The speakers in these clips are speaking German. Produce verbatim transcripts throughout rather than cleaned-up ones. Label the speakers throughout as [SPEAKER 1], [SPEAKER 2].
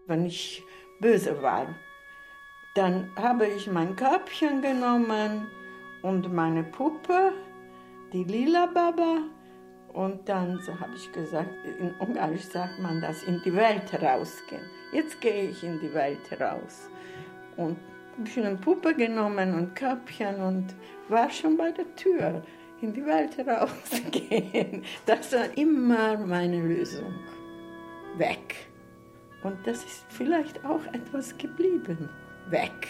[SPEAKER 1] wenn ich böse war. Dann habe ich mein Körbchen genommen und meine Puppe, die lila Baba. Und dann so habe ich gesagt, in Ungarisch sagt man das, in die Welt rausgehen. Jetzt gehe ich in die Welt raus. Und habe ich eine Puppe genommen und Körbchen und war schon bei der Tür. In die Welt rausgehen. Das war immer meine Lösung. Weg. Und das ist vielleicht auch etwas geblieben. Weg.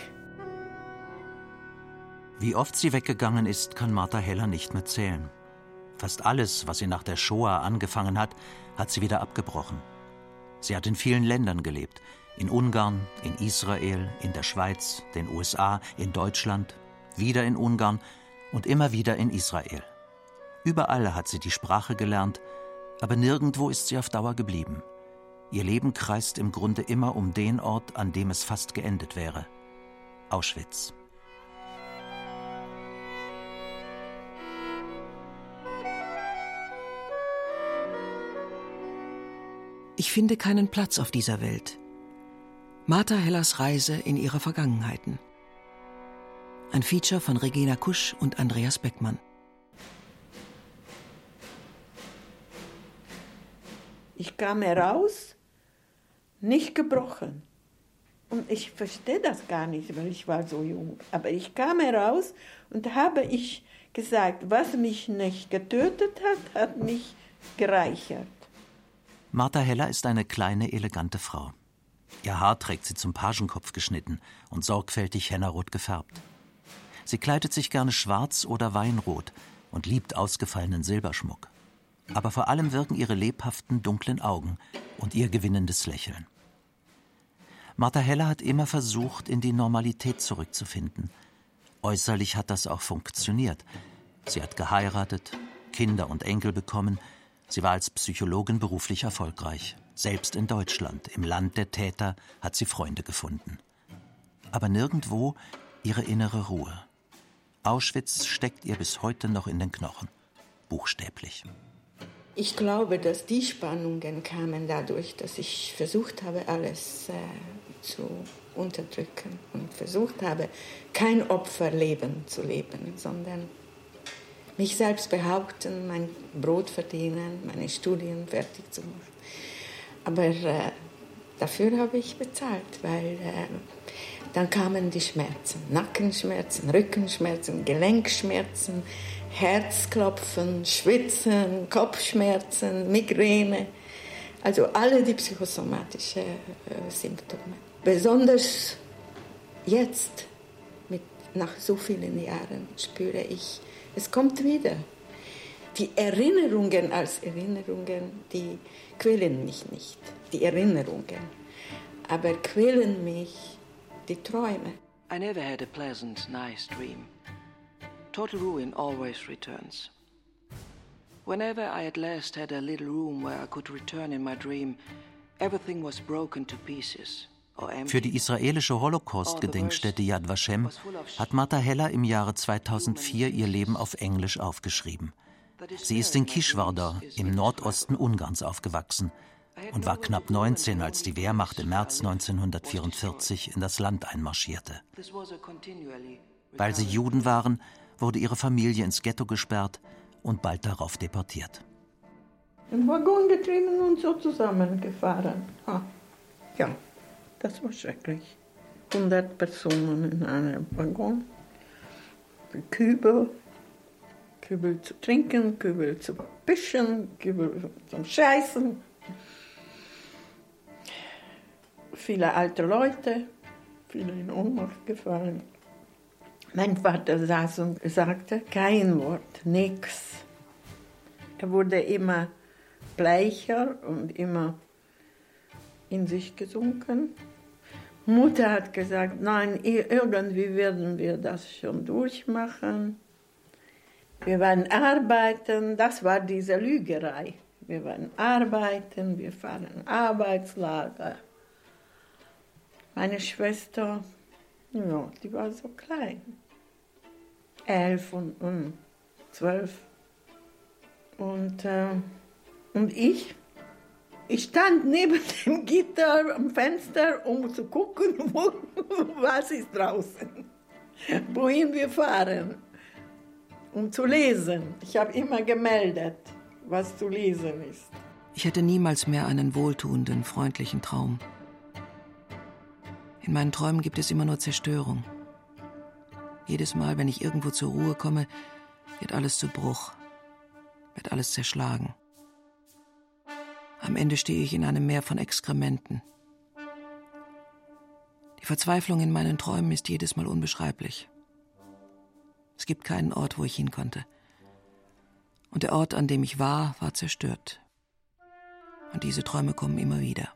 [SPEAKER 2] Wie oft sie weggegangen ist, kann Martha Heller nicht mehr zählen. Fast alles, was sie nach der Shoah angefangen hat, hat sie wieder abgebrochen. Sie hat in vielen Ländern gelebt. In Ungarn, in Israel, in der Schweiz, den U S A, in Deutschland, wieder in Ungarn und immer wieder in Israel. Überall hat sie die Sprache gelernt, aber nirgendwo ist sie auf Dauer geblieben. Ihr Leben kreist im Grunde immer um den Ort, an dem es fast geendet wäre: Auschwitz.
[SPEAKER 3] Ich finde keinen Platz auf dieser Welt. Martha Hellers Reise in ihre Vergangenheiten. Ein Feature von Regina Kusch und Andreas Beckmann.
[SPEAKER 1] Ich kam heraus, nicht gebrochen. Und ich verstehe das gar nicht, weil ich war so jung. Aber ich kam heraus und habe ich gesagt, was mich nicht getötet hat, hat mich gereichert.
[SPEAKER 2] Martha Heller ist eine kleine, elegante Frau. Ihr Haar trägt sie zum Pagenkopf geschnitten und sorgfältig hennerrot gefärbt. Sie kleidet sich gerne schwarz oder weinrot und liebt ausgefallenen Silberschmuck. Aber vor allem wirken ihre lebhaften, dunklen Augen und ihr gewinnendes Lächeln. Martha Heller hat immer versucht, in die Normalität zurückzufinden. Äußerlich hat das auch funktioniert. Sie hat geheiratet, Kinder und Enkel bekommen. Sie war als Psychologin beruflich erfolgreich. Selbst in Deutschland, im Land der Täter, hat sie Freunde gefunden. Aber nirgendwo ihre innere Ruhe. Auschwitz steckt ihr bis heute noch in den Knochen. Buchstäblich.
[SPEAKER 1] Ich glaube, dass die Spannungen kamen dadurch, dass ich versucht habe, alles äh, zu unterdrücken und versucht habe, kein Opferleben zu leben, sondern mich selbst behaupten, mein Brot verdienen, meine Studien fertig zu machen. Aber äh, dafür habe ich bezahlt, weil äh, dann kamen die Schmerzen, Nackenschmerzen, Rückenschmerzen, Gelenkschmerzen, Herzklopfen, Schwitzen, Kopfschmerzen, Migräne, also alle die psychosomatischen äh, Symptome. Besonders jetzt, mit, nach so vielen Jahren, spüre ich, es kommt wieder. Die Erinnerungen als Erinnerungen, die quälen mich nicht, die Erinnerungen, aber quälen mich die Träume.
[SPEAKER 4] I never had a pleasant, nice dream. Total ruin always returns. Whenever I at last had a little room where I could return in my dream, everything was broken to pieces.
[SPEAKER 2] Für die israelische Holocaust-Gedenkstätte Yad Vashem hat Martha Heller im Jahre zweitausendvier ihr Leben auf Englisch aufgeschrieben. Sie ist in Kischwardar im Nordosten Ungarns aufgewachsen und war knapp neunzehn, als die Wehrmacht im März neunzehnhundertvierundvierzig in das Land einmarschierte. Weil sie Juden waren, wurde ihre Familie ins Ghetto gesperrt und bald darauf deportiert.
[SPEAKER 1] Im Waggon getrieben und so zusammengefahren. Ah, ja. Das war schrecklich. hundert Personen in einem Waggon. Kübel. Kübel zu trinken, Kübel zu pischen, Kübel zum Scheißen. Viele alte Leute, viele in Ohnmacht gefallen. Mein Vater saß und sagte kein Wort, nichts. Er wurde immer bleicher und immer in sich gesunken. Mutter hat gesagt, nein, irgendwie werden wir das schon durchmachen. Wir werden arbeiten, das war diese Lügerei. Wir werden arbeiten, wir fahren Arbeitslager. Meine Schwester, ja, die war so klein. Elf und, und zwölf. Und, äh, und ich, Ich stand neben dem Gitter am Fenster, um zu gucken, wo, was ist draußen, wohin wir fahren, um zu lesen. Ich habe immer gemeldet, was zu lesen ist.
[SPEAKER 3] Ich hätte niemals mehr einen wohltuenden, freundlichen Traum. In meinen Träumen gibt es immer nur Zerstörung. Jedes Mal, wenn ich irgendwo zur Ruhe komme, wird alles zu Bruch, wird alles zerschlagen. Am Ende stehe ich in einem Meer von Exkrementen. Die Verzweiflung in meinen Träumen ist jedes Mal unbeschreiblich. Es gibt keinen Ort, wo ich hin konnte. Und der Ort, an dem ich war, war zerstört. Und diese Träume kommen immer wieder.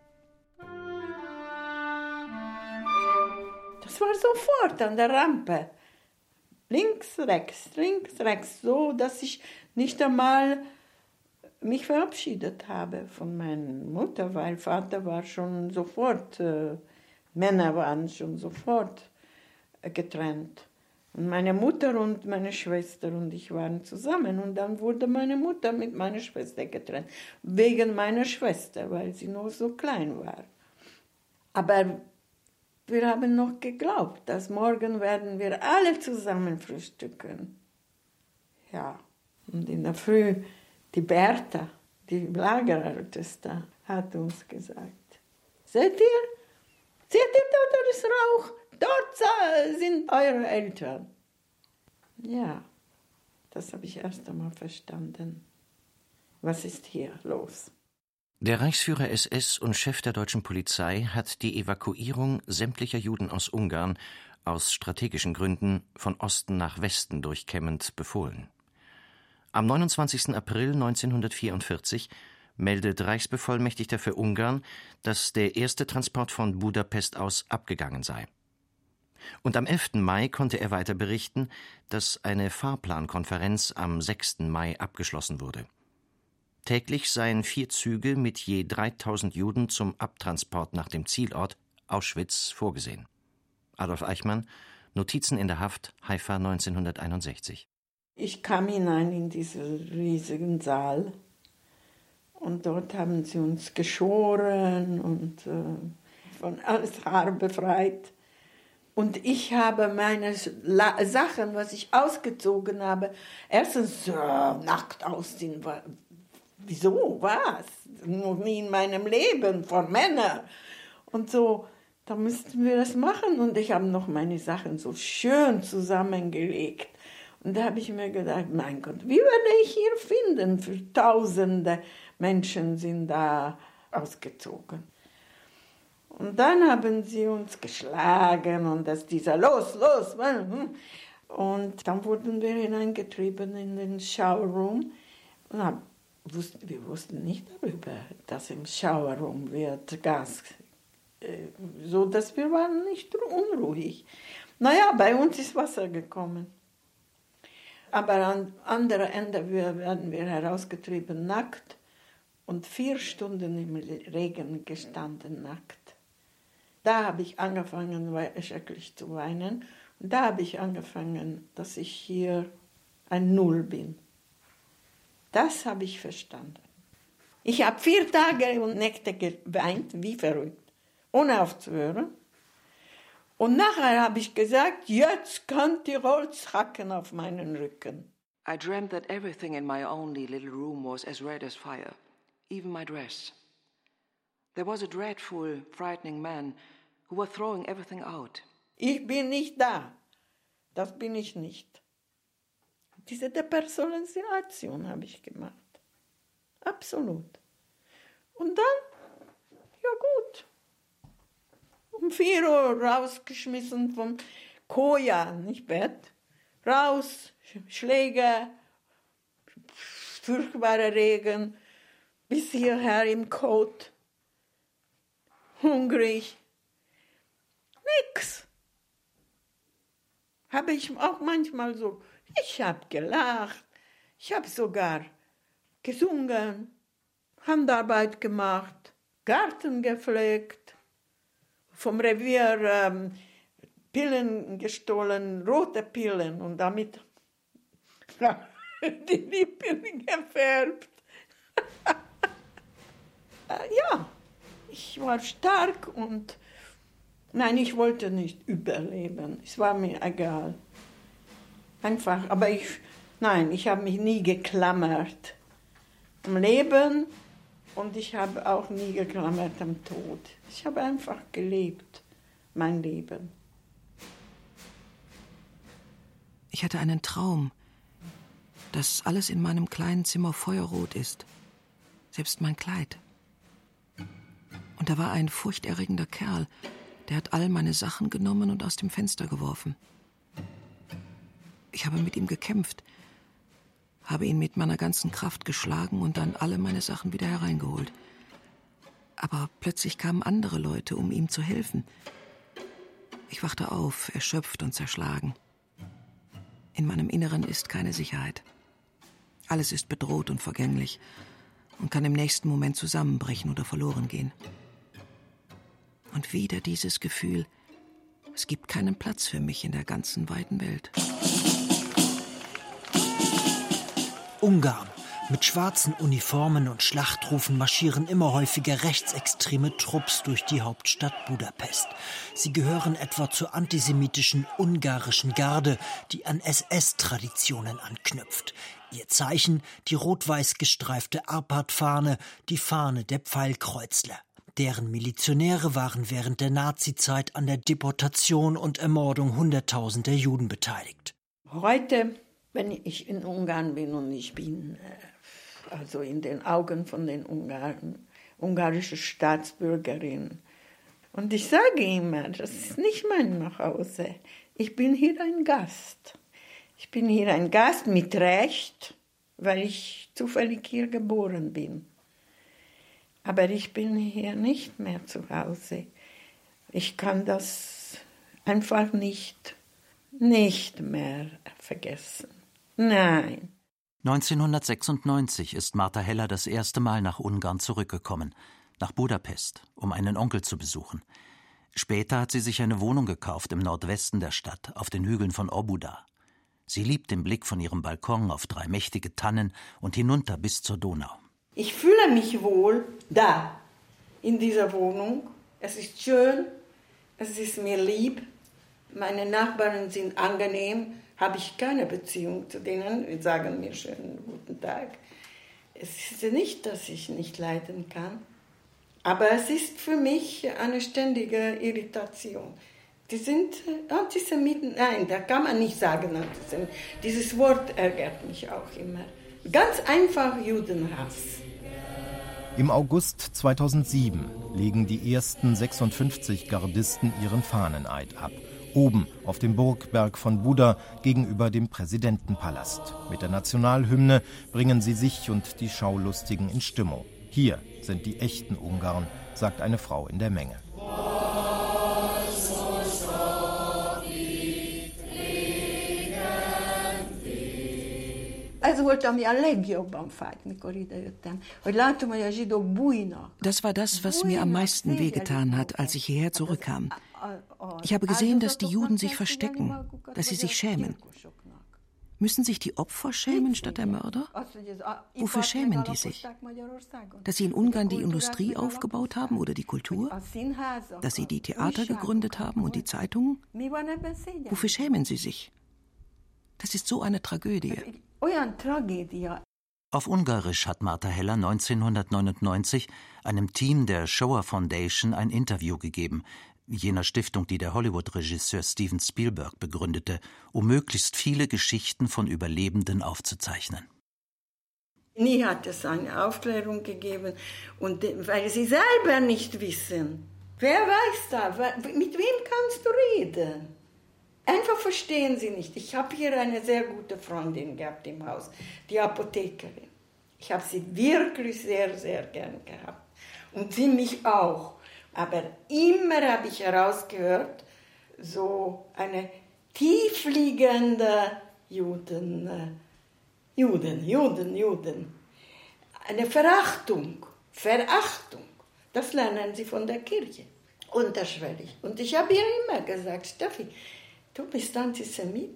[SPEAKER 1] Das war sofort an der Rampe. Links, rechts, links, rechts, so, dass ich nicht einmal mich verabschiedet habe von meiner Mutter, weil Vater war schon sofort, äh, Männer waren schon sofort äh, getrennt. Und meine Mutter und meine Schwester und ich waren zusammen. Und dann wurde meine Mutter mit meiner Schwester getrennt. Wegen meiner Schwester, weil sie noch so klein war. Aber wir haben noch geglaubt, dass morgen werden wir alle zusammen frühstücken. Ja, und in der Früh die Bertha, die Lagerälteste, hat uns gesagt, seht ihr, seht ihr dort, da ist Rauch, dort sind eure Eltern. Ja, das habe ich erst einmal verstanden. Was ist hier los?
[SPEAKER 2] Der Reichsführer S S und Chef der deutschen Polizei hat die Evakuierung sämtlicher Juden aus Ungarn aus strategischen Gründen von Osten nach Westen durchkämmend befohlen. Am neunundzwanzigsten April neunzehnhundertvierundvierzig meldet Reichsbevollmächtigter für Ungarn, dass der erste Transport von Budapest aus abgegangen sei. Und am elften Mai konnte er weiter berichten, dass eine Fahrplankonferenz am sechsten Mai abgeschlossen wurde. Täglich seien vier Züge mit je dreitausend Juden zum Abtransport nach dem Zielort Auschwitz vorgesehen. Adolf Eichmann, Notizen in der Haft, Haifa neunzehnhunderteinundsechzig.
[SPEAKER 1] Ich kam hinein in diesen riesigen Saal und dort haben sie uns geschoren und äh, von alles Haar befreit. Und ich habe meine La- Sachen, was ich ausgezogen habe, erstens äh, nackt ausziehen. Wieso? Was? Noch nie in meinem Leben, vor Männern. Und so, da müssten wir das machen. Und ich habe noch meine Sachen so schön zusammengelegt. Und da habe ich mir gedacht, mein Gott, wie werde ich hier finden? Für tausende Menschen sind da ausgezogen. Und dann haben sie uns geschlagen und das dieser, los, los. Und dann wurden wir hineingetrieben in den Shower Room. Und hab, wussten, wir wussten nicht darüber, dass im Shower Room wird Gas, äh, so dass wir waren nicht unruhig. Naja, bei uns ist Wasser gekommen. Aber am anderen Ende werden wir herausgetrieben, nackt, und vier Stunden im Regen gestanden, nackt. Da habe ich angefangen, schrecklich zu weinen. Und da habe ich angefangen, dass ich hier ein Null bin. Das habe ich verstanden. Ich habe vier Tage und Nächte geweint, wie verrückt, ohne aufzuhören. Und nachher habe ich gesagt, jetzt könnt ihr Holz hacken auf meinen Rücken.
[SPEAKER 4] I dreamt that everything in my only little room was as red as fire, even my dress. There was a dreadful, frightening man who was throwing everything out.
[SPEAKER 1] Ich bin nicht da. Das bin ich nicht. Diese Depersonalisation habe ich gemacht. Absolut. Und dann, ja gut. Um vier Uhr rausgeschmissen vom Koja, nicht Bett. Raus, Schläge, furchtbarer Regen, bis hierher im Kot. Hungrig. Nix. Habe ich auch manchmal so, ich habe gelacht, ich habe sogar gesungen, Handarbeit gemacht, Garten gepflegt, vom Revier ähm, Pillen gestohlen, rote Pillen und damit die Lippen gefärbt. äh, ja, ich war stark und nein, ich wollte nicht überleben. Es war mir egal. Einfach, aber ich, nein, ich habe mich nie geklammert am Leben und ich habe auch nie geklammert am Tod. Ich habe einfach gelebt, mein Leben.
[SPEAKER 3] Ich hatte einen Traum, dass alles in meinem kleinen Zimmer feuerrot ist, selbst mein Kleid. Und da war ein furchterregender Kerl, der hat all meine Sachen genommen und aus dem Fenster geworfen. Ich habe mit ihm gekämpft, habe ihn mit meiner ganzen Kraft geschlagen und dann alle meine Sachen wieder hereingeholt. Aber plötzlich kamen andere Leute, um ihm zu helfen. Ich wachte auf, erschöpft und zerschlagen. In meinem Inneren ist keine Sicherheit. Alles ist bedroht und vergänglich und kann im nächsten Moment zusammenbrechen oder verloren gehen. Und wieder dieses Gefühl, es gibt keinen Platz für mich in der ganzen weiten Welt.
[SPEAKER 5] Ungarn. Mit schwarzen Uniformen und Schlachtrufen marschieren immer häufiger rechtsextreme Trupps durch die Hauptstadt Budapest. Sie gehören etwa zur antisemitischen ungarischen Garde, die an S S-Traditionen anknüpft. Ihr Zeichen die rot-weiß gestreifte Arpad-Fahne, die Fahne der Pfeilkreuzler. Deren Milizionäre waren während der Nazizeit an der Deportation und Ermordung hunderttausender Juden beteiligt.
[SPEAKER 1] Heute, wenn ich in Ungarn bin und ich bin also in den Augen von den Ungarn, ungarische Staatsbürgerin, und ich sage immer, das ist nicht mein Nachhause. Ich bin hier ein Gast. Ich bin hier ein Gast mit Recht, weil ich zufällig hier geboren bin. Aber ich bin hier nicht mehr zu Hause. Ich kann das einfach nicht, nicht mehr vergessen. Nein.
[SPEAKER 2] neunzehnhundertsechsundneunzig ist Martha Heller das erste Mal nach Ungarn zurückgekommen, nach Budapest, um einen Onkel zu besuchen. Später hat sie sich eine Wohnung gekauft im Nordwesten der Stadt, auf den Hügeln von Óbuda. Sie liebt den Blick von ihrem Balkon auf drei mächtige Tannen und hinunter bis zur Donau.
[SPEAKER 1] Ich fühle mich wohl da, in dieser Wohnung. Es ist schön, es ist mir lieb. Meine Nachbarn sind angenehm, habe ich keine Beziehung zu denen, die sagen mir schönen guten Tag. Es ist nicht, dass ich nicht leiden kann, aber es ist für mich eine ständige Irritation. Die sind Antisemiten, nein, da kann man nicht sagen Antisemiten. Dieses Wort ärgert mich auch immer. Ganz einfach Judenhass.
[SPEAKER 6] Im August zweitausendsieben legen die ersten sechsundfünfzig Gardisten ihren Fahneneid ab. Oben auf dem Burgberg von Buda gegenüber dem Präsidentenpalast. Mit der Nationalhymne bringen sie sich und die Schaulustigen in Stimmung. Hier sind die echten Ungarn, sagt eine Frau in der Menge.
[SPEAKER 3] Das war das, was mir am meisten wehgetan hat, als ich hierher zurückkam. Ich habe gesehen, dass die Juden sich verstecken, dass sie sich schämen. Müssen sich die Opfer schämen statt der Mörder? Wofür schämen die sich? Dass sie in Ungarn die Industrie aufgebaut haben oder die Kultur? Dass sie die Theater gegründet haben und die Zeitungen? Wofür schämen sie sich? Das ist so eine Tragödie.
[SPEAKER 2] Auf Ungarisch hat Martha Heller neunzehnhundertneunundneunzig einem Team der Shoah Foundation ein Interview gegeben, jener Stiftung, die der Hollywood-Regisseur Steven Spielberg begründete, um möglichst viele Geschichten von Überlebenden aufzuzeichnen.
[SPEAKER 1] Nie hat es eine Aufklärung gegeben, und weil sie selber nicht wissen. Wer weiß da, mit wem kannst du reden? Einfach verstehen sie nicht. Ich habe hier eine sehr gute Freundin gehabt im Haus, die Apothekerin. Ich habe sie wirklich sehr, sehr gern gehabt. Und sie mich auch. Aber immer habe ich herausgehört, so eine tiefliegende Juden, Juden, Juden, Juden. Eine Verachtung, Verachtung. Das lernen sie von der Kirche, unterschwellig. Und ich habe ihr immer gesagt, Steffi, du bist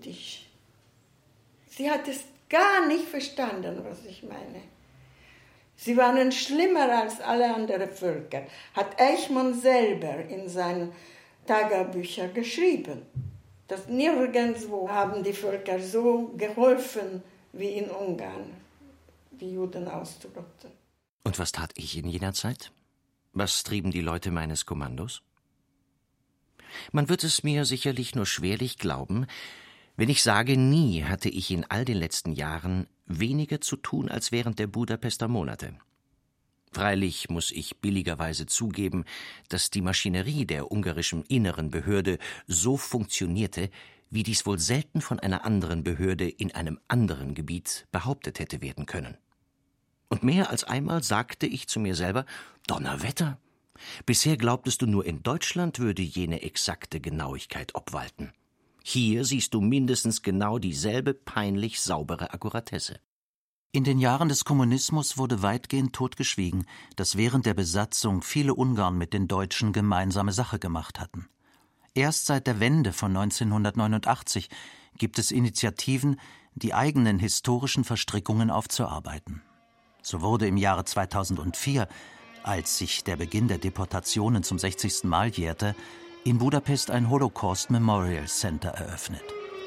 [SPEAKER 1] antisemitisch. Sie hat es gar nicht verstanden, was ich meine. Sie waren schlimmer als alle anderen Völker, hat Eichmann selber in seinen Tagebüchern geschrieben. Dass nirgendwo haben die Völker so geholfen wie in Ungarn, die Juden auszurotten.
[SPEAKER 7] Und was tat ich in jener Zeit? Was trieben die Leute meines Kommandos? Man wird es mir sicherlich nur schwerlich glauben, wenn ich sage, nie hatte ich in all den letzten Jahren weniger zu tun als während der Budapester Monate. Freilich muss ich billigerweise zugeben, dass die Maschinerie der ungarischen inneren Behörde so funktionierte, wie dies wohl selten von einer anderen Behörde in einem anderen Gebiet behauptet hätte werden können. Und mehr als einmal sagte ich zu mir selber, Donnerwetter, bisher glaubtest du, nur in Deutschland würde jene exakte Genauigkeit obwalten. Hier siehst du mindestens genau dieselbe peinlich saubere Akkuratesse.
[SPEAKER 2] In den Jahren des Kommunismus wurde weitgehend totgeschwiegen, dass während der Besatzung viele Ungarn mit den Deutschen gemeinsame Sache gemacht hatten. Erst seit der Wende von neunzehnhundertneunundachtzig gibt es Initiativen, die eigenen historischen Verstrickungen aufzuarbeiten. So wurde im Jahre zweitausendvier, als sich der Beginn der Deportationen zum sechzigsten Mal jährte, in Budapest ein Holocaust Memorial Center eröffnet.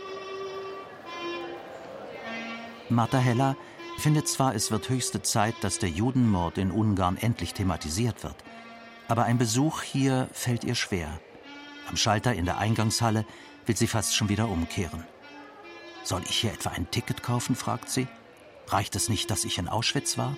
[SPEAKER 2] Martha Heller findet zwar, es wird höchste Zeit, dass der Judenmord in Ungarn endlich thematisiert wird, aber ein Besuch hier fällt ihr schwer. Am Schalter in der Eingangshalle will sie fast schon wieder umkehren. »Soll ich hier etwa ein Ticket kaufen?« fragt sie. »Reicht es nicht, dass ich in Auschwitz war?«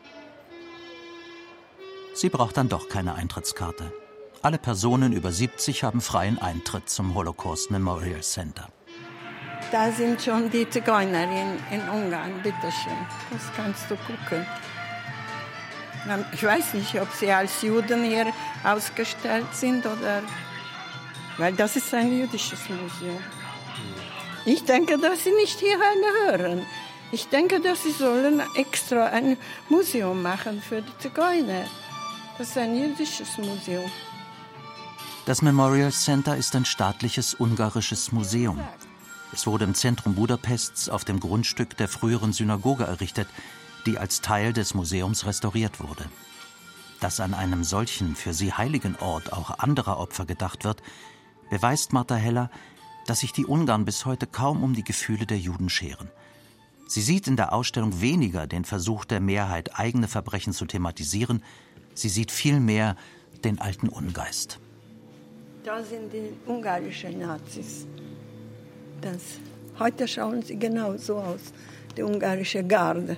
[SPEAKER 2] Sie braucht dann doch keine Eintrittskarte. Alle Personen über siebzig haben freien Eintritt zum Holocaust Memorial Center.
[SPEAKER 1] Da sind schon die Zigeuner in, in Ungarn, bitteschön. Das kannst du gucken. Ich weiß nicht, ob sie als Juden hier ausgestellt sind oder... Weil das ist ein jüdisches Museum. Ich denke, dass sie nicht hierher gehören. Ich denke, dass sie sollen extra ein Museum machen für die Zigeuner. Das ist ein jüdisches Museum.
[SPEAKER 2] Das Memorial Center ist ein staatliches ungarisches Museum. Es wurde im Zentrum Budapests auf dem Grundstück der früheren Synagoge errichtet, die als Teil des Museums restauriert wurde. Dass an einem solchen für sie heiligen Ort auch anderer Opfer gedacht wird, beweist Martha Heller, dass sich die Ungarn bis heute kaum um die Gefühle der Juden scheren. Sie sieht in der Ausstellung weniger den Versuch der Mehrheit, eigene Verbrechen zu thematisieren, sie sieht vielmehr den alten Ungeist.
[SPEAKER 1] Da sind die ungarischen Nazis. Das, heute schauen sie genau so aus, die ungarische Garde.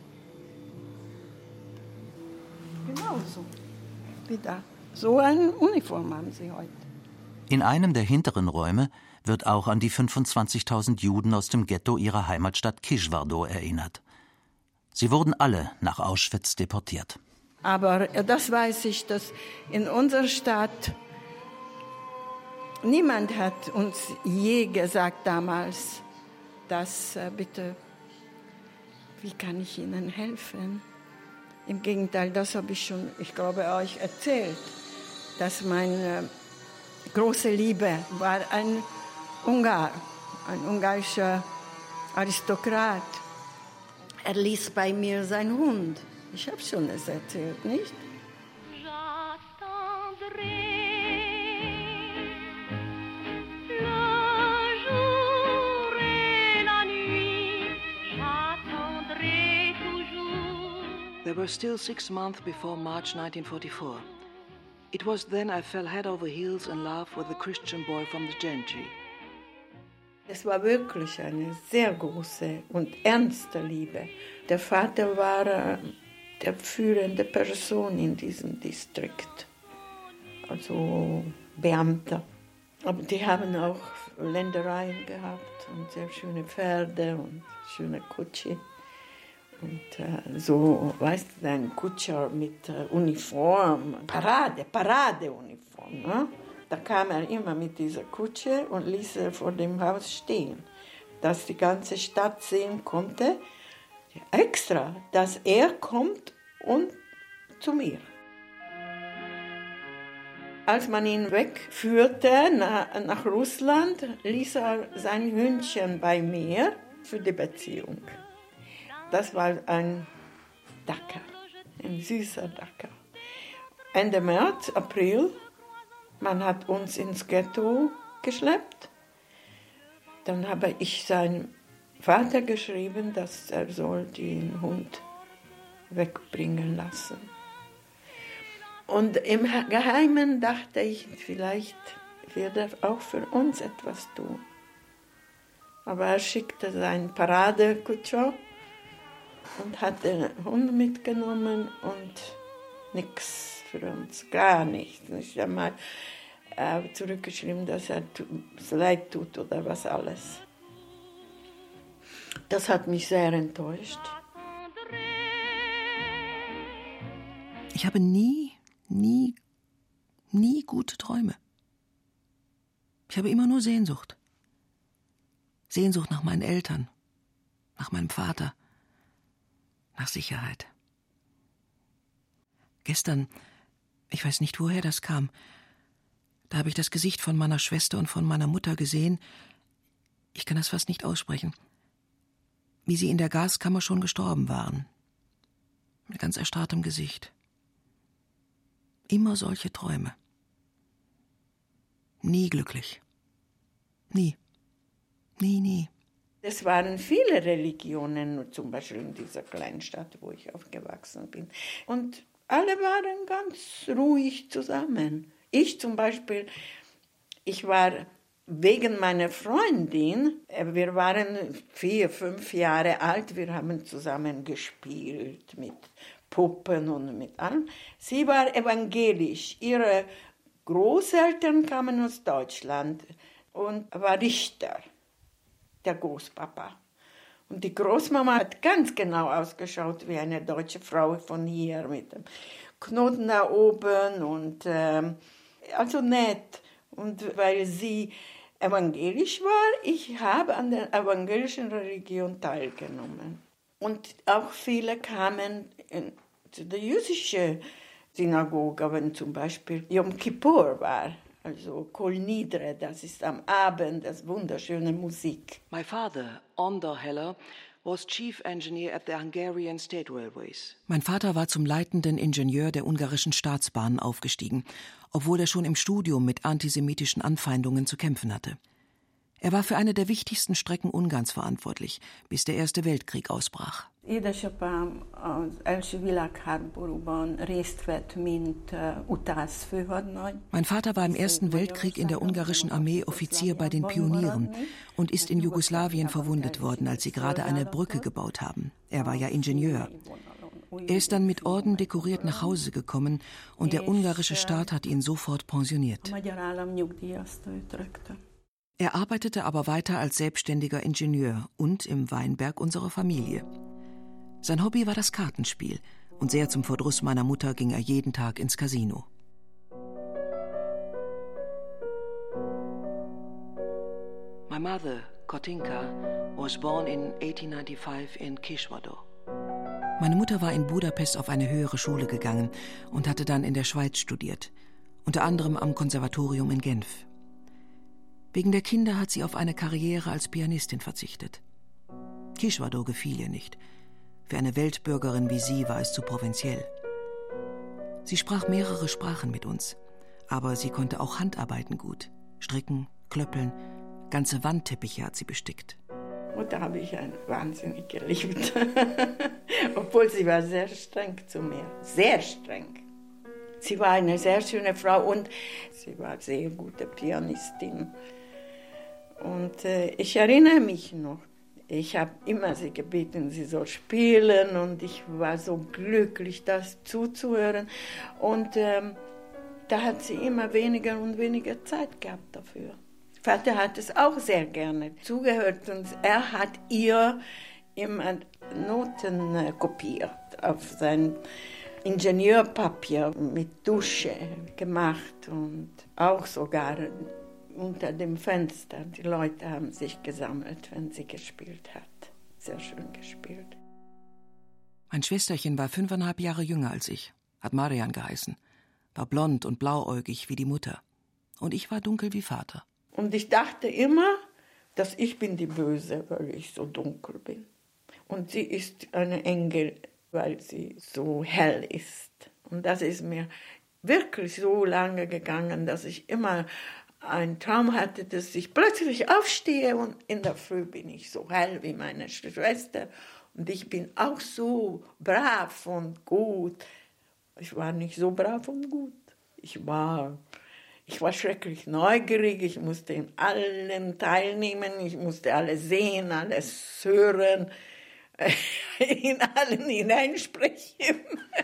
[SPEAKER 1] Genau so, wie da. So eine Uniform haben sie heute.
[SPEAKER 2] In einem der hinteren Räume wird auch an die fünfundzwanzigtausend Juden aus dem Ghetto ihrer Heimatstadt Kisvárdo erinnert. Sie wurden alle nach Auschwitz deportiert.
[SPEAKER 1] Aber das weiß ich, dass in unserer Stadt niemand hat uns je gesagt damals, dass äh, bitte, wie kann ich Ihnen helfen? Im Gegenteil, das habe ich schon, ich glaube, euch erzählt, dass meine große Liebe war ein Ungar, ein ungarischer Aristokrat. Er ließ bei mir seinen Hund. Ich habe schon es erzählt, nicht?
[SPEAKER 4] There were still six months before March nineteen forty-four. It was then I fell head over heels in love with a Christian boy from the gentry.
[SPEAKER 1] Es war wirklich eine sehr große und ernste Liebe. Der Vater war äh, der führende Person in diesem Distrikt, also Beamter. Aber die haben auch Ländereien gehabt und sehr schöne Pferde und schöne Kutsche. Und äh, so, weißt du, ein Kutscher mit äh, Uniform, Parade, Paradeuniform. Ne? Da kam er immer mit dieser Kutsche und ließ er vor dem Haus stehen, dass die ganze Stadt sehen konnte, extra, dass er kommt und zu mir. Als man ihn wegführte nach, nach Russland, ließ er sein Hündchen bei mir für die Beziehung. Das war ein Dacker. ein süßer Dackel. Ende März, April, man hat uns ins Ghetto geschleppt. Dann habe ich seinem Vater geschrieben, dass er soll den Hund wegbringen lassen. Und im Geheimen dachte ich, vielleicht wird er auch für uns etwas tun. Aber er schickte seinen Paradekutscher und hat den Hund mitgenommen und nichts für uns, gar nichts. Ich habe mal äh, zurückgeschrieben, dass er es leid tut oder was alles. Das hat mich sehr enttäuscht.
[SPEAKER 3] Ich habe nie, nie, nie gute Träume. Ich habe immer nur Sehnsucht. Sehnsucht nach meinen Eltern, nach meinem Vater, nach Sicherheit. Gestern, ich weiß nicht, woher das kam, da habe ich das Gesicht von meiner Schwester und von meiner Mutter gesehen. Ich kann das fast nicht aussprechen. Wie sie in der Gaskammer schon gestorben waren. Mit ganz erstarrtem Gesicht. Immer solche Träume. Nie glücklich. Nie. Nie, nie.
[SPEAKER 1] Es waren viele Religionen, zum Beispiel in dieser kleinen Stadt, wo ich aufgewachsen bin. Und alle waren ganz ruhig zusammen. Ich zum Beispiel, ich war wegen meiner Freundin, wir waren vier, fünf Jahre alt, wir haben zusammen gespielt mit Puppen und mit allem. Sie war evangelisch, ihre Großeltern kamen aus Deutschland und war Richter, der Großpapa. Und die Großmama hat ganz genau ausgeschaut wie eine deutsche Frau von hier mit dem Knoten da oben und ähm, also nett. Und weil sie evangelisch war, ich habe an der evangelischen Religion teilgenommen. Und auch viele kamen in, zu der jüdischen Synagoge, wenn zum Beispiel Yom Kippur war. Also Kol Nidre, das ist am Abend, das wunderschöne Musik.
[SPEAKER 4] My father, Andor Heller, was chief engineer at the Hungarian State Railways.
[SPEAKER 3] Mein Vater war zum leitenden Ingenieur der ungarischen Staatsbahnen aufgestiegen, obwohl er schon im Studium mit antisemitischen Anfeindungen zu kämpfen hatte. Er war für eine der wichtigsten Strecken Ungarns verantwortlich, bis der Erste Weltkrieg ausbrach.
[SPEAKER 1] Édesapám az első világháborúban részt vett, mint utászfőhadnagy.
[SPEAKER 3] Mein Vater war im Ersten Weltkrieg in der ungarischen Armee Offizier bei den Pionieren und ist in Jugoslawien verwundet worden, als sie gerade eine Brücke gebaut haben. Er war ja Ingenieur. Er ist dann mit Orden dekoriert nach Hause gekommen und der ungarische Staat hat ihn sofort pensioniert. Er arbeitete aber weiter als selbstständiger Ingenieur und im Weinberg unserer Familie. Sein Hobby war das Kartenspiel und sehr zum Verdruss meiner Mutter ging er jeden Tag ins Casino.
[SPEAKER 4] My mother, Kotinka, was born in eighteen ninety-five in Kiswado.
[SPEAKER 3] Meine Mutter war in Budapest auf eine höhere Schule gegangen und hatte dann in der Schweiz studiert, unter anderem am Konservatorium in Genf. Wegen der Kinder hat sie auf eine Karriere als Pianistin verzichtet. Kiswado gefiel ihr nicht. Für eine Weltbürgerin wie sie war es zu provinziell. Sie sprach mehrere Sprachen mit uns, aber sie konnte auch Handarbeiten gut. Stricken, klöppeln, ganze Wandteppiche hat sie bestickt.
[SPEAKER 1] Und da habe ich einen wahnsinnig geliebt. Obwohl sie war sehr streng zu mir, sehr streng. Sie war eine sehr schöne Frau und sie war eine sehr gute Pianistin. Und äh, ich erinnere mich noch, ich habe immer sie gebeten, sie soll spielen und ich war so glücklich, das zuzuhören. Und ähm, da hat sie immer weniger und weniger Zeit gehabt dafür. Vater hat es auch sehr gerne zugehört und er hat ihr immer Noten äh, kopiert auf sein Ingenieurpapier mit Dusche gemacht und auch sogar unter dem Fenster. Die Leute haben sich gesammelt, wenn sie gespielt hat. Sehr schön gespielt.
[SPEAKER 3] Mein Schwesterchen war fünfeinhalb Jahre jünger als ich, hat Marian geheißen, war blond und blauäugig wie die Mutter. Und ich war dunkel wie Vater.
[SPEAKER 1] Und ich dachte immer, dass ich bin die Böse, weil ich so dunkel bin. Und sie ist eine Engel, weil sie so hell ist. Und das ist mir wirklich so lange gegangen, dass ich immer einen Traum hatte, dass ich plötzlich aufstehe und in der Früh bin ich so hell wie meine Schwester. Und ich bin auch so brav und gut. Ich war nicht so brav und gut. Ich war, ich war schrecklich neugierig. Ich musste in allem teilnehmen. Ich musste alles sehen, alles hören, in allen hineinsprechen.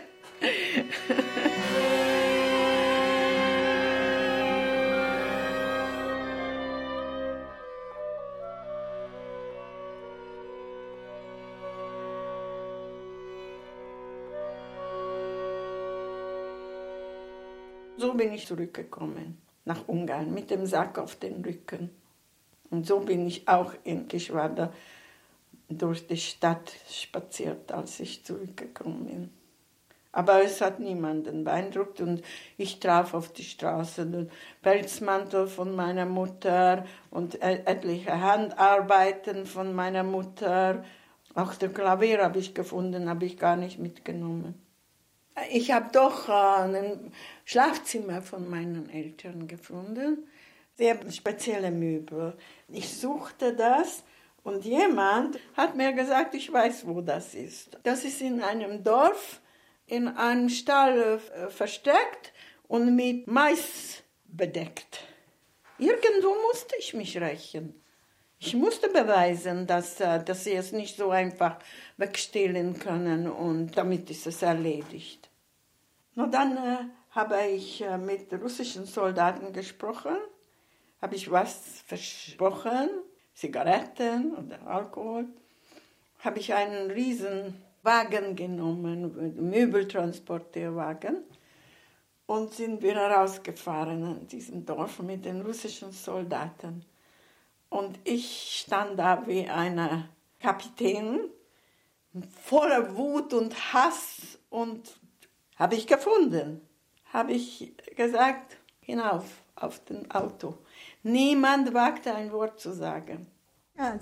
[SPEAKER 1] So bin ich zurückgekommen nach Ungarn mit dem Sack auf den Rücken. Und so bin ich auch in Kisvárda durch die Stadt spaziert, als ich zurückgekommen bin. Aber es hat niemanden beeindruckt und ich traf auf die Straße den Pelzmantel von meiner Mutter und etliche Handarbeiten von meiner Mutter. Auch das Klavier habe ich gefunden, habe ich gar nicht mitgenommen. Ich habe doch ein Schlafzimmer von meinen Eltern gefunden, sehr spezielle Möbel. Ich suchte das und jemand hat mir gesagt, ich weiß, wo das ist. Das ist in einem Dorf, in einem Stall äh, versteckt und mit Mais bedeckt. Irgendwo musste ich mich rächen. Ich musste beweisen, dass, äh, dass sie es nicht so einfach wegstehlen können und damit ist es erledigt. Und dann äh, habe ich äh, mit russischen Soldaten gesprochen, habe ich was versprochen, Zigaretten oder Alkohol, habe ich einen riesen Wagen genommen, Möbeltransportierwagen, und sind wir rausgefahren in diesem Dorf mit den russischen Soldaten. Und ich stand da wie eine Kapitän, voller Wut und Hass, und habe ich gefunden. Habe ich gesagt, hinauf auf dem Auto. Niemand wagte ein Wort zu sagen.
[SPEAKER 3] Nach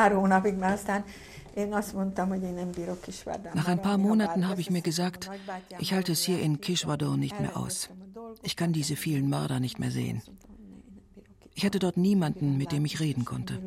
[SPEAKER 3] ein paar Monaten habe ich mir gesagt, ich halte es hier in Kisvárda nicht mehr aus. Ich kann diese vielen Mörder nicht mehr sehen. Ich hatte dort niemanden, mit dem ich reden konnte.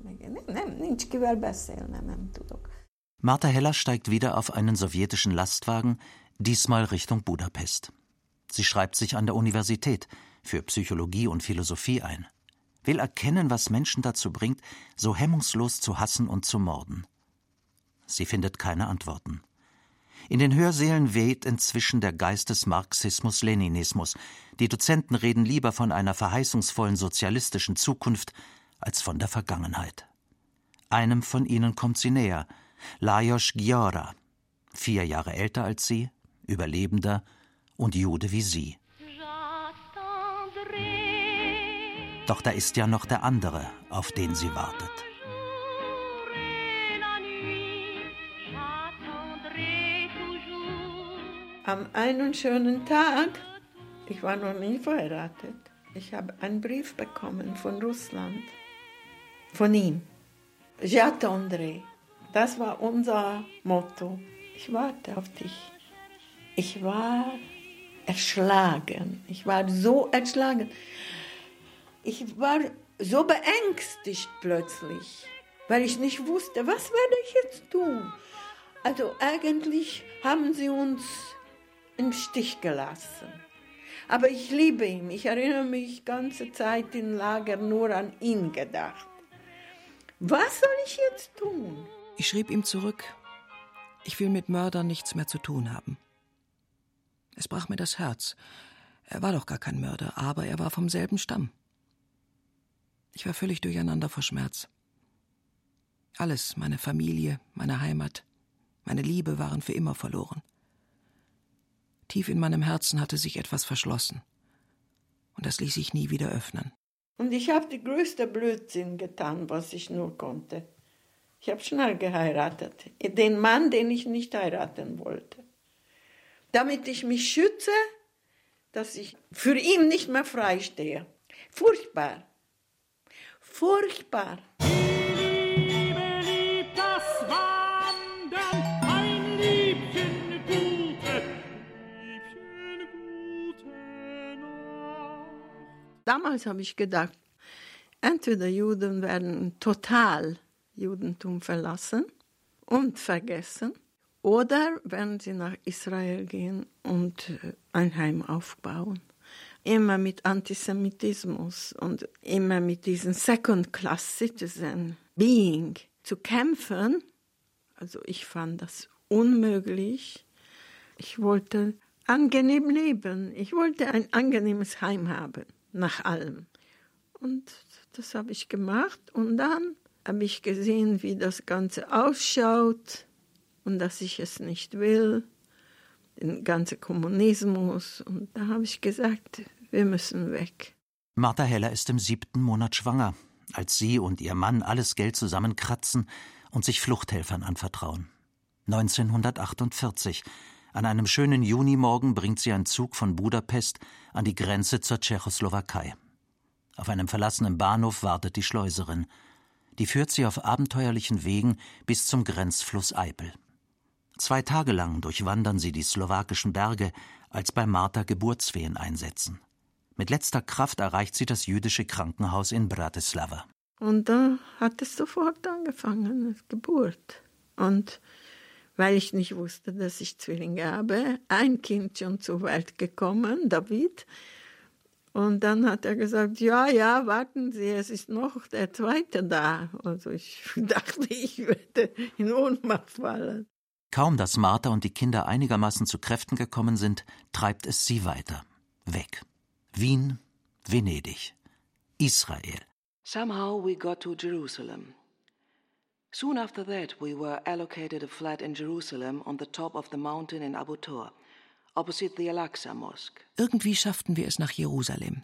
[SPEAKER 2] Martha Heller steigt wieder auf einen sowjetischen Lastwagen, diesmal Richtung Budapest. Sie schreibt sich an der Universität für Psychologie und Philosophie ein, will erkennen, was Menschen dazu bringt, so hemmungslos zu hassen und zu morden. Sie findet keine Antworten. In den Hörsälen weht inzwischen der Geist des Marxismus-Leninismus. Die Dozenten reden lieber von einer verheißungsvollen sozialistischen Zukunft als von der Vergangenheit. Einem von ihnen kommt sie näher, Lajos Győr, vier Jahre älter als sie, Überlebender und Jude wie sie. Doch da ist ja noch der andere, auf den sie wartet.
[SPEAKER 1] Am einen schönen Tag, ich war noch nie verheiratet, ich habe einen Brief bekommen von Russland, von ihm. J'attendrai, das war unser Motto. Ich warte auf dich. Ich war erschlagen, ich war so erschlagen. Ich war so beängstigt plötzlich, weil ich nicht wusste, was werde ich jetzt tun. Also eigentlich haben sie uns im Stich gelassen. Aber ich liebe ihn. Ich erinnere mich die ganze Zeit im Lager nur an ihn gedacht. Was soll ich jetzt tun?
[SPEAKER 3] Ich schrieb ihm zurück, ich will mit Mördern nichts mehr zu tun haben. Es brach mir das Herz. Er war doch gar kein Mörder, aber er war vom selben Stamm. Ich war völlig durcheinander vor Schmerz. Alles, meine Familie, meine Heimat, meine Liebe waren für immer verloren. Tief in meinem Herzen hatte sich etwas verschlossen. Und das ließ sich nie wieder öffnen.
[SPEAKER 1] Und ich habe die größte Blödsinn getan, was ich nur konnte. Ich habe schnell geheiratet. Den Mann, den ich nicht heiraten wollte. Damit ich mich schütze, dass ich für ihn nicht mehr frei stehe. Furchtbar. Furchtbar.
[SPEAKER 8] Die Liebe liebt das Wandern, mein Liebchen
[SPEAKER 1] damals habe ich gedacht, entweder Juden werden total Judentum verlassen und vergessen, oder werden sie nach Israel gehen und ein Heim aufbauen. Immer mit Antisemitismus und immer mit diesem Second-Class-Citizen Being zu kämpfen. Also ich fand das unmöglich. Ich wollte angenehm leben. Ich wollte ein angenehmes Heim haben, nach allem. Und das habe ich gemacht. Und dann habe ich gesehen, wie das Ganze ausschaut und dass ich es nicht will, den ganzen Kommunismus. Und da habe ich gesagt, wir müssen weg.
[SPEAKER 2] Martha Heller ist im siebten Monat schwanger, als sie und ihr Mann alles Geld zusammenkratzen und sich Fluchthelfern anvertrauen. neunzehnhundertachtundvierzig, an einem schönen Junimorgen, bringt sie ein Zug von Budapest an die Grenze zur Tschechoslowakei. Auf einem verlassenen Bahnhof wartet die Schleuserin. Die führt sie auf abenteuerlichen Wegen bis zum Grenzfluss Eipel. Zwei Tage lang durchwandern sie die slowakischen Berge, als bei Martha Geburtswehen einsetzen. Mit letzter Kraft erreicht sie das jüdische Krankenhaus in Bratislava.
[SPEAKER 1] Und da hat es sofort angefangen, Geburt. Und weil ich nicht wusste, dass ich Zwillinge habe, ein Kind schon zur Welt gekommen, David. Und dann hat er gesagt, ja, ja, warten Sie, es ist noch der zweite da. Also ich dachte, ich würde in Ohnmacht fallen.
[SPEAKER 2] Kaum, dass Martha und die Kinder einigermaßen zu Kräften gekommen sind, treibt es sie weiter. Weg. Wien, Venedig, Israel.
[SPEAKER 4] Somehow we got to Jerusalem. Soon after that we were allocated a flat in Jerusalem on the top of the mountain in Abu Tor, opposite the Al-Aqsa Mosque.
[SPEAKER 3] Irgendwie schafften wir es nach Jerusalem.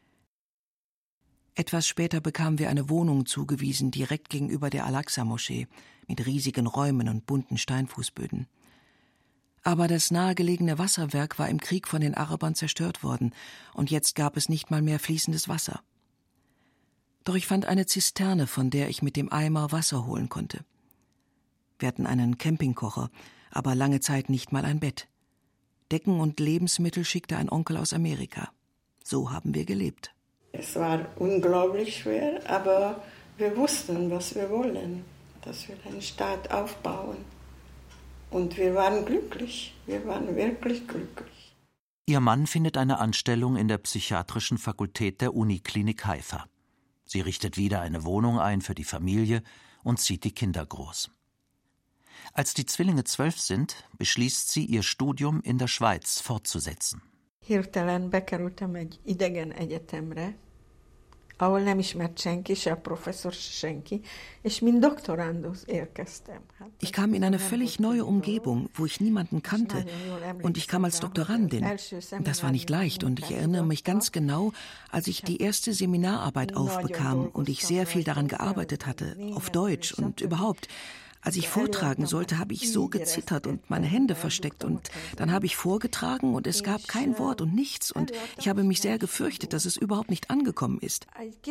[SPEAKER 3] Etwas später bekamen wir eine Wohnung zugewiesen, direkt gegenüber der Al-Aqsa-Moschee, mit riesigen Räumen und bunten Steinfußböden. Aber das nahegelegene Wasserwerk war im Krieg von den Arabern zerstört worden, und jetzt gab es nicht mal mehr fließendes Wasser. Doch ich fand eine Zisterne, von der ich mit dem Eimer Wasser holen konnte. Wir hatten einen Campingkocher, aber lange Zeit nicht mal ein Bett. Decken und Lebensmittel schickte ein Onkel aus Amerika. So haben wir gelebt.
[SPEAKER 1] Es war unglaublich schwer, aber wir wussten, was wir wollen, dass wir einen Staat aufbauen. Und wir waren glücklich, wir waren wirklich glücklich.
[SPEAKER 2] Ihr Mann findet eine Anstellung in der psychiatrischen Fakultät der Uniklinik Haifa. Sie richtet wieder eine Wohnung ein für die Familie und zieht die Kinder groß. Als die Zwillinge zwölf sind, beschließt sie, ihr Studium in der Schweiz fortzusetzen.
[SPEAKER 1] Hirtelen bekerültem egy idegen egyetemre, ahol nem ismert senki, se a professzor, se senki, és mint doktorandus érkeztem.
[SPEAKER 3] Ich kam in eine völlig neue Umgebung, wo ich niemanden kannte, und ich kam als Doktorandin. Das war nicht leicht, und ich erinnere mich ganz genau, als ich die erste Seminararbeit aufbekam und ich sehr viel daran gearbeitet hatte, auf Deutsch und überhaupt. Als ich vortragen sollte, habe ich so gezittert und meine Hände versteckt, und dann habe ich vorgetragen und es gab kein Wort und nichts, und ich habe mich sehr gefürchtet, dass es überhaupt nicht angekommen ist.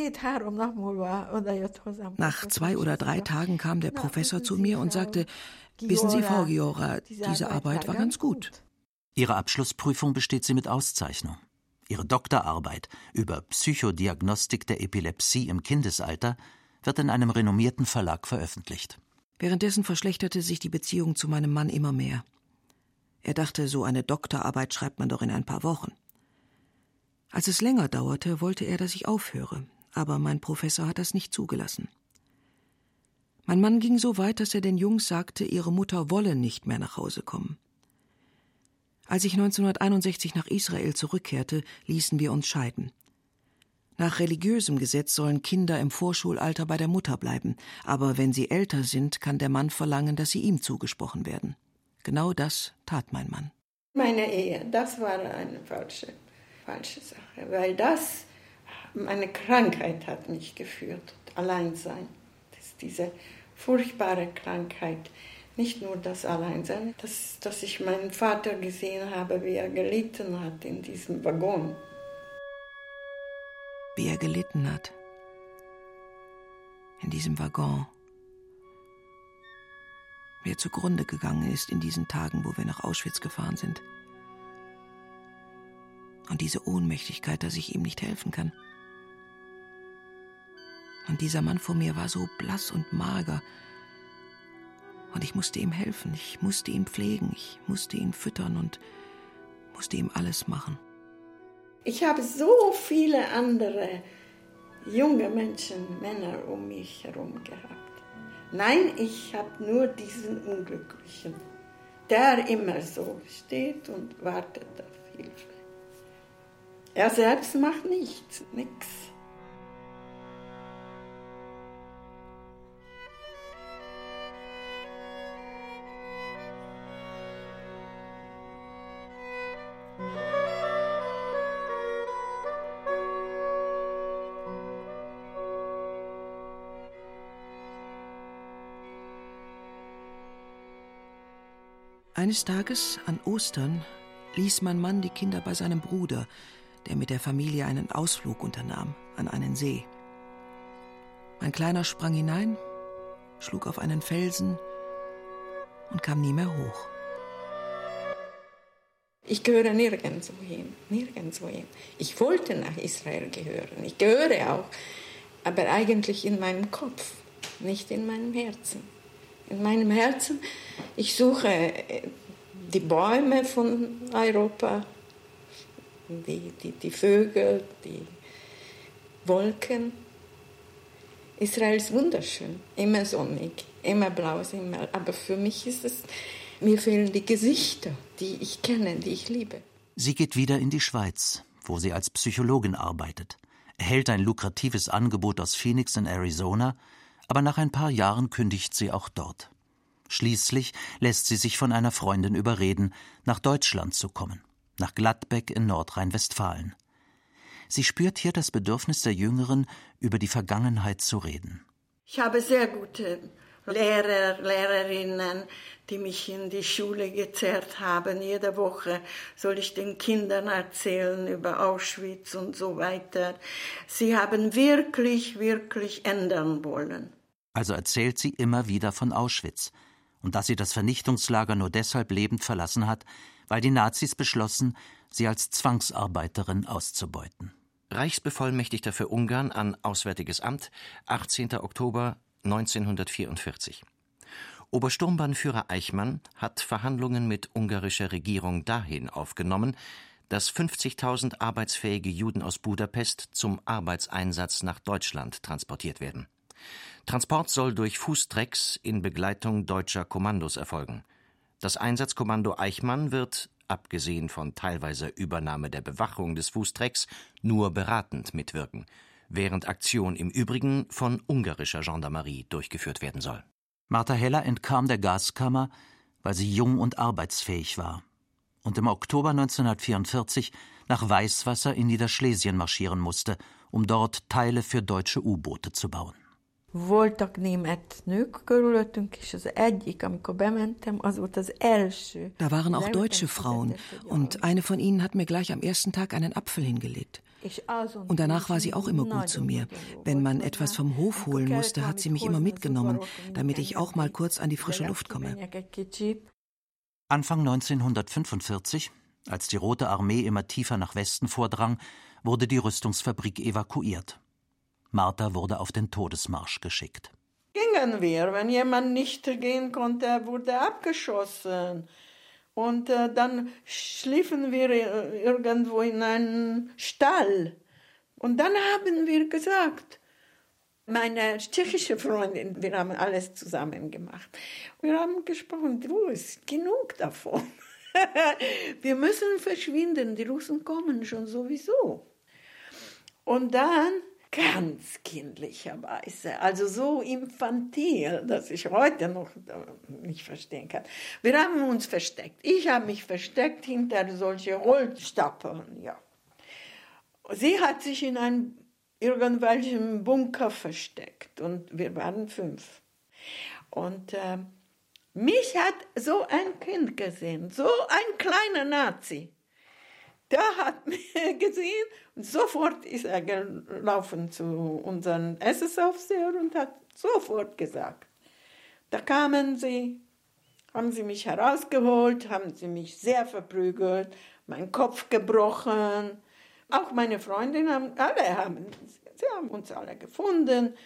[SPEAKER 3] Nach zwei oder drei Tagen kam der Professor zu mir und sagte, wissen Sie, Frau Giora, diese Arbeit war ganz gut.
[SPEAKER 2] Ihre Abschlussprüfung besteht sie mit Auszeichnung. Ihre Doktorarbeit über Psychodiagnostik der Epilepsie im Kindesalter wird in einem renommierten Verlag veröffentlicht.
[SPEAKER 3] Währenddessen verschlechterte sich die Beziehung zu meinem Mann immer mehr. Er dachte, so eine Doktorarbeit schreibt man doch in ein paar Wochen. Als es länger dauerte, wollte er, dass ich aufhöre, aber mein Professor hat das nicht zugelassen. Mein Mann ging so weit, dass er den Jungs sagte, ihre Mutter wolle nicht mehr nach Hause kommen. Als ich neunzehnhunderteinundsechzig nach Israel zurückkehrte, ließen wir uns scheiden. Nach religiösem Gesetz sollen Kinder im Vorschulalter bei der Mutter bleiben, aber wenn sie älter sind, kann der Mann verlangen, dass sie ihm zugesprochen werden. Genau das tat mein Mann.
[SPEAKER 1] Meine Ehe, das war eine falsche, falsche Sache, weil das, meine Krankheit hat mich geführt, Alleinsein. Das ist diese furchtbare Krankheit, nicht nur das Alleinsein, dass, dass ich meinen Vater gesehen habe, wie er gelitten hat in diesem Waggon.
[SPEAKER 3] Wie er gelitten hat. In diesem Waggon. Wie er zugrunde gegangen ist in diesen Tagen, wo wir nach Auschwitz gefahren sind. Und diese Ohnmächtigkeit, dass ich ihm nicht helfen kann. Und dieser Mann vor mir war so blass und mager. Und ich musste ihm helfen, ich musste ihn pflegen, ich musste ihn füttern und musste ihm alles machen.
[SPEAKER 1] Ich habe so viele andere junge Menschen, Männer um mich herum gehabt. Nein, ich habe nur diesen Unglücklichen, der immer so steht und wartet auf Hilfe. Er selbst macht nichts, nichts.
[SPEAKER 3] Eines Tages, an Ostern, ließ mein Mann die Kinder bei seinem Bruder, der mit der Familie einen Ausflug unternahm, an einen See. Mein Kleiner sprang hinein, schlug auf einen Felsen und kam nie mehr hoch.
[SPEAKER 1] Ich gehöre nirgendwo hin, nirgendwo hin. Ich wollte nach Israel gehören, ich gehöre auch, aber eigentlich in meinem Kopf, nicht in meinem Herzen. In meinem Herzen, ich suche die Bäume von Europa, die, die, die Vögel, die Wolken. Israel ist wunderschön, immer sonnig, immer blaues Himmel. Aber für mich ist es, mir fehlen die Gesichter, die ich kenne, die ich liebe.
[SPEAKER 2] Sie geht wieder in die Schweiz, wo sie als Psychologin arbeitet, erhält ein lukratives Angebot aus Phoenix in Arizona, aber nach ein paar Jahren kündigt sie auch dort. Schließlich lässt sie sich von einer Freundin überreden, nach Deutschland zu kommen, nach Gladbeck in Nordrhein-Westfalen. Sie spürt hier das Bedürfnis der Jüngeren, über die Vergangenheit zu reden.
[SPEAKER 1] Ich habe sehr gute Lehrer, Lehrerinnen, die mich in die Schule gezerrt haben. Jede Woche soll ich den Kindern erzählen über Auschwitz und so weiter. Sie haben wirklich, wirklich ändern wollen.
[SPEAKER 2] Also erzählt sie immer wieder von Auschwitz und dass sie das Vernichtungslager nur deshalb lebend verlassen hat, weil die Nazis beschlossen, sie als Zwangsarbeiterin auszubeuten.
[SPEAKER 7] Reichsbevollmächtigter für Ungarn an Auswärtiges Amt, achtzehnter Oktober neunzehnhundertvierundvierzig. Obersturmbannführer Eichmann hat Verhandlungen mit ungarischer Regierung dahin aufgenommen, dass fünfzigtausend arbeitsfähige Juden aus Budapest zum Arbeitseinsatz nach Deutschland transportiert werden. Transport soll durch Fußtrecks in Begleitung deutscher Kommandos erfolgen. Das Einsatzkommando Eichmann wird, abgesehen von teilweiser Übernahme der Bewachung des Fußtrecks, nur beratend mitwirken, während Aktion im Übrigen von ungarischer Gendarmerie durchgeführt werden soll.
[SPEAKER 2] Martha Heller entkam der Gaskammer, weil sie jung und arbeitsfähig war und im Oktober neunzehnhundertvierundvierzig nach Weißwasser in Niederschlesien marschieren musste, um dort Teile für deutsche U-Boote zu bauen.
[SPEAKER 1] Voltak német nők körülöttünk, és az egyik, amikor bementem, az volt az első.
[SPEAKER 3] Da waren auch deutsche Frauen und eine von ihnen hat mir gleich am ersten Tag einen Apfel hingelegt. Und danach war sie auch immer gut zu mir. Wenn man etwas vom Hof holen musste, hat sie mich immer mitgenommen, damit ich auch mal kurz an die frische Luft komme.
[SPEAKER 2] Anfang neunzehnhundertfünfundvierzig, als die Rote Armee immer tiefer nach Westen vordrang, wurde die Rüstungsfabrik evakuiert. Martha wurde auf den Todesmarsch geschickt.
[SPEAKER 1] Gingen wir, wenn jemand nicht gehen konnte, wurde abgeschossen. Und äh, dann schliefen wir irgendwo in einen Stall. Und dann haben wir gesagt, meine tschechische Freundin, wir haben alles zusammen gemacht. Wir haben gesprochen, du, ist genug davon. Wir müssen verschwinden, die Russen kommen schon sowieso. Und dann, ganz kindlicherweise, also so infantil, dass ich heute noch nicht verstehen kann. Wir haben uns versteckt. Ich habe mich versteckt hinter solche Holzstapeln, ja. Sie hat sich in einem irgendwelchen Bunker versteckt und wir waren fünf. Und äh, mich hat so ein Kind gesehen, so ein kleiner Nazi. Der hat mich gesehen und sofort ist er gelaufen zu unserem S S-Aufseher und hat sofort gesagt. Da kamen sie, haben sie mich herausgeholt, haben sie mich sehr verprügelt, meinen Kopf gebrochen. Auch meine Freundin, haben, alle haben, sie haben uns alle gefunden,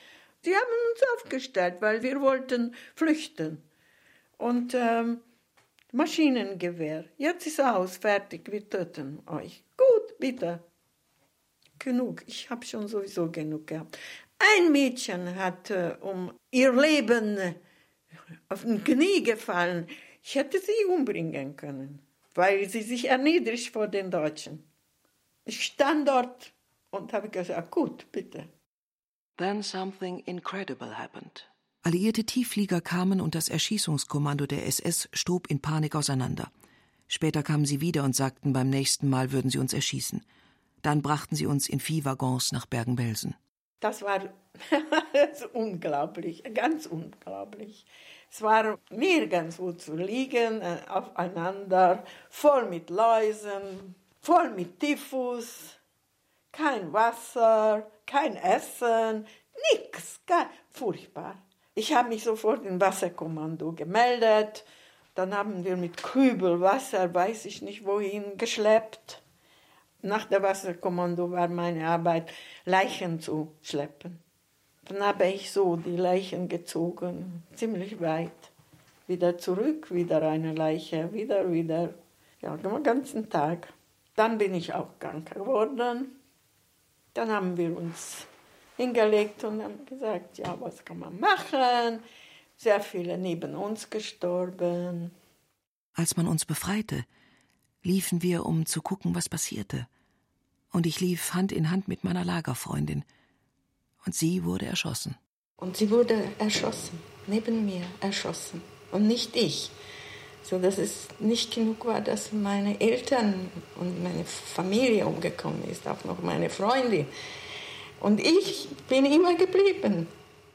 [SPEAKER 1] Sie haben uns aufgestellt, weil wir wollten flüchten. Und ähm, Maschinengewehr. Jetzt ist aus, fertig, wir töten euch. Gut, bitte. Genug, ich habe schon sowieso genug gehabt. Ein Mädchen hat äh, um ihr Leben äh, auf den Knie gefallen. Ich hätte sie umbringen können, weil sie sich erniedrigt vor den Deutschen. Ich stand dort und habe gesagt, gut, bitte.
[SPEAKER 4] Then something incredible happened.
[SPEAKER 3] Alliierte Tiefflieger kamen und das Erschießungskommando der S S stob in Panik auseinander. Später kamen sie wieder und sagten, beim nächsten Mal würden sie uns erschießen. Dann brachten sie uns in Viehwaggons nach Bergen-Belsen.
[SPEAKER 1] Das war unglaublich, ganz unglaublich. Es war nirgendwo zu liegen, aufeinander, voll mit Läusen, voll mit Typhus, kein Wasser, kein Essen, nichts, furchtbar. Ich habe mich sofort im Wasserkommando gemeldet. Dann haben wir mit Kübel Wasser, weiß ich nicht wohin, geschleppt. Nach der Wasserkommando war meine Arbeit, Leichen zu schleppen. Dann habe ich so die Leichen gezogen, ziemlich weit. Wieder zurück, wieder eine Leiche, wieder, wieder. Ja, den ganzen Tag. Dann bin ich auch krank geworden. Dann haben wir uns hingelegt und haben gesagt, ja, was kann man machen? Sehr viele neben uns gestorben.
[SPEAKER 3] Als man uns befreite, liefen wir, um zu gucken, was passierte. Und ich lief Hand in Hand mit meiner Lagerfreundin. Und sie wurde erschossen.
[SPEAKER 1] Und sie wurde erschossen, neben mir erschossen. Und nicht ich. So dass es nicht genug war, dass meine Eltern und meine Familie umgekommen ist, auch noch meine Freundin. Und ich bin immer geblieben.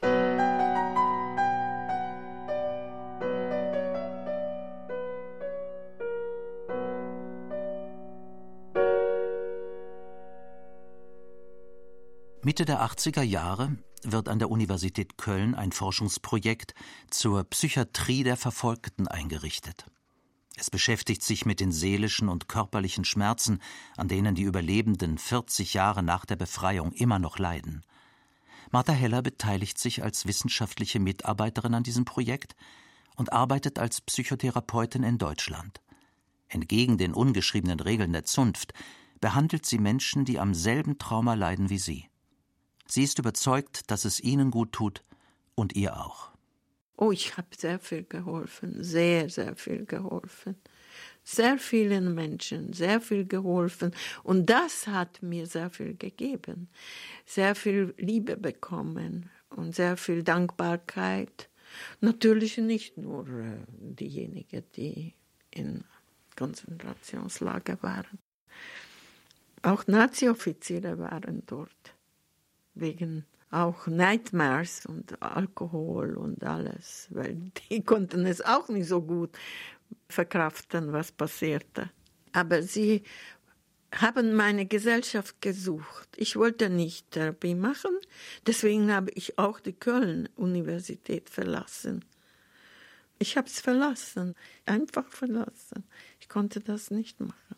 [SPEAKER 2] Mitte der achtziger Jahre wird an der Universität Köln ein Forschungsprojekt zur Psychiatrie der Verfolgten eingerichtet. Es beschäftigt sich mit den seelischen und körperlichen Schmerzen, an denen die Überlebenden vierzig Jahre nach der Befreiung immer noch leiden. Martha Heller beteiligt sich als wissenschaftliche Mitarbeiterin an diesem Projekt und arbeitet als Psychotherapeutin in Deutschland. Entgegen den ungeschriebenen Regeln der Zunft behandelt sie Menschen, die am selben Trauma leiden wie sie. Sie ist überzeugt, dass es ihnen gut tut und ihr auch.
[SPEAKER 1] Oh, ich habe sehr viel geholfen, sehr, sehr viel geholfen. Sehr vielen Menschen, sehr viel geholfen. Und das hat mir sehr viel gegeben. Sehr viel Liebe bekommen und sehr viel Dankbarkeit. Natürlich nicht nur äh, diejenigen, die in Konzentrationslager waren. Auch Nazi-Offiziere waren dort. Wegen auch Nightmares und Alkohol und alles, weil die konnten es auch nicht so gut verkraften, was passierte. Aber sie haben meine Gesellschaft gesucht. Ich wollte nicht Therapie machen, deswegen habe ich auch die Köln-Universität verlassen. Ich habe es verlassen, einfach verlassen. Ich konnte das nicht machen.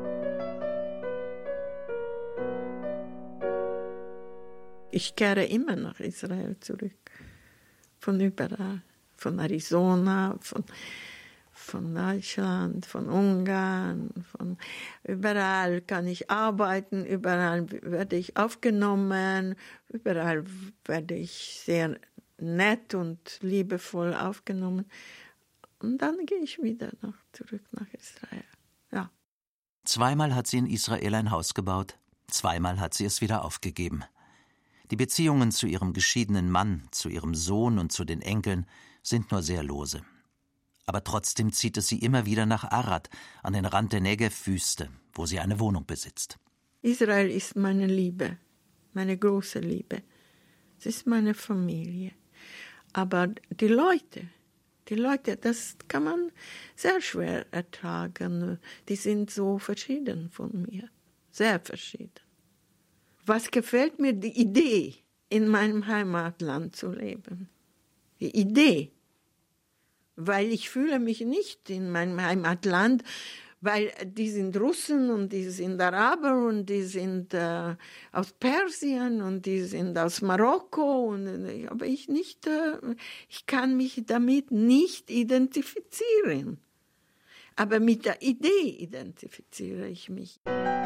[SPEAKER 1] Ich kehre immer nach Israel zurück. Von überall. Von Arizona, von, von Deutschland, von Ungarn, von überall kann ich arbeiten, überall werde ich aufgenommen, überall werde ich sehr nett und liebevoll aufgenommen. Und dann gehe ich wieder nach, zurück nach Israel. Ja.
[SPEAKER 2] Zweimal hat sie in Israel ein Haus gebaut, zweimal hat sie es wieder aufgegeben. Die Beziehungen zu ihrem geschiedenen Mann, zu ihrem Sohn und zu den Enkeln sind nur sehr lose. Aber trotzdem zieht es sie immer wieder nach Arad, an den Rand der Negev-Wüste, wo sie eine Wohnung besitzt.
[SPEAKER 1] Israel ist meine Liebe, meine große Liebe. Es ist meine Familie. Aber die Leute, die Leute, das kann man sehr schwer ertragen. Die sind so verschieden von mir, sehr verschieden. Was gefällt mir? Die Idee, in meinem Heimatland zu leben. Die Idee. Weil ich fühle mich nicht in meinem Heimatland, Weil die sind Russen und die sind Araber und die sind äh, aus Persien und die sind aus Marokko. Und, äh, aber ich, nicht, äh, ich kann mich damit nicht identifizieren. Aber mit der Idee identifiziere ich mich.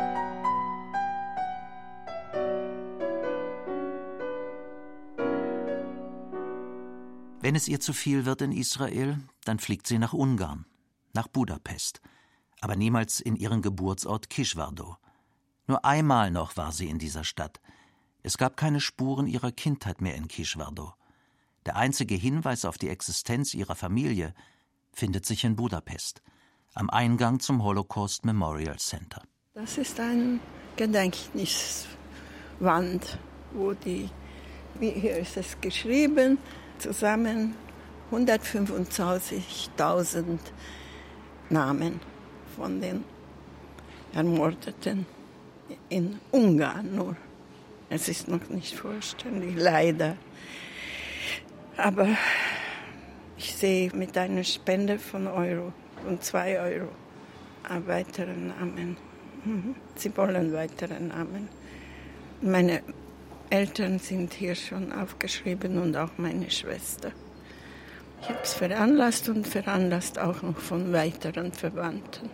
[SPEAKER 2] Wenn es ihr zu viel wird in Israel, dann fliegt sie nach Ungarn, nach Budapest, aber niemals in ihren Geburtsort Kisvárda. Nur einmal noch war sie in dieser Stadt. Es gab keine Spuren ihrer Kindheit mehr in Kisvárda. Der einzige Hinweis auf die Existenz ihrer Familie findet sich in Budapest, am Eingang zum Holocaust Memorial Center.
[SPEAKER 1] Das ist eine Gedächtniswand, wo die, wie hier ist es geschrieben, zusammen hundertfünfundzwanzigtausend Namen von den Ermordeten in Ungarn nur. Es ist noch nicht vollständig, leider. Aber ich sehe mit einer Spende von Euro, von zwei Euro, weitere Namen. Sie wollen weitere Namen. Meine Eltern sind hier schon aufgeschrieben und auch meine Schwester. Ich habe es veranlasst und veranlasst auch noch von weiteren Verwandten.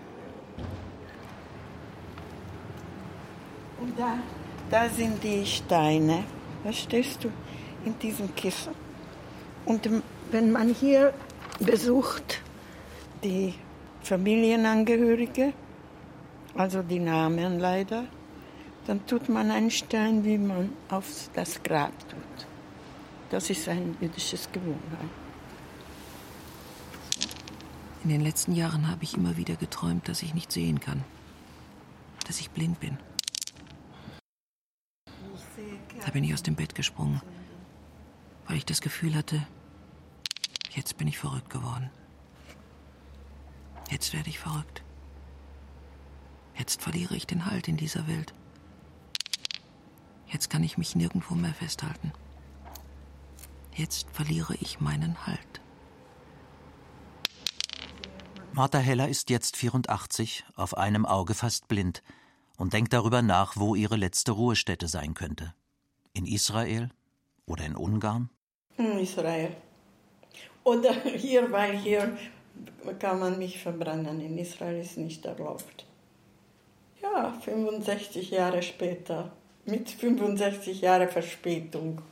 [SPEAKER 1] Und da, da sind die Steine, verstehst du, in diesem Kissen. Und wenn man hier besucht, die Familienangehörige, also die Namen leider, dann tut man einen Stein, wie man auf das Grab tut. Das ist ein jüdisches Gewohnheit.
[SPEAKER 3] In den letzten Jahren habe ich immer wieder geträumt, dass ich nicht sehen kann, dass ich blind bin. Da bin ich aus dem Bett gesprungen, weil ich das Gefühl hatte, jetzt bin ich verrückt geworden. Jetzt werde ich verrückt. Jetzt verliere ich den Halt in dieser Welt. Jetzt kann ich mich nirgendwo mehr festhalten. Jetzt verliere ich meinen Halt.
[SPEAKER 2] Martha Heller ist jetzt vierundachtzig, auf einem Auge fast blind und denkt darüber nach, wo ihre letzte Ruhestätte sein könnte. In Israel oder in Ungarn?
[SPEAKER 1] In Israel. Oder hier, weil hier kann man mich verbrennen. In Israel ist nicht erlaubt. Ja, fünfundsechzig Jahre später. Mit fünfundsechzig Jahren Verspätung.